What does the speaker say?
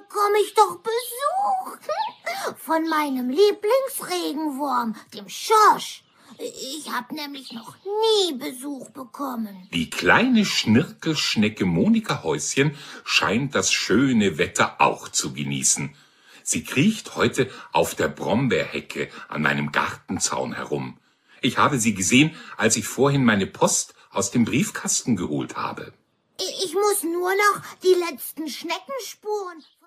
bekomme ich doch Besuch. Von meinem Lieblingsregenwurm, dem Schorsch. Ich habe nämlich noch nie Besuch bekommen. Die kleine Schnirkelschnecke Monika Häuschen scheint das schöne Wetter auch zu genießen. Sie kriecht heute auf der Brombeerhecke an meinem Gartenzaun herum. Ich habe sie gesehen, als ich vorhin meine Post aus dem Briefkasten geholt habe. Ich muss nur noch die letzten Schneckenspuren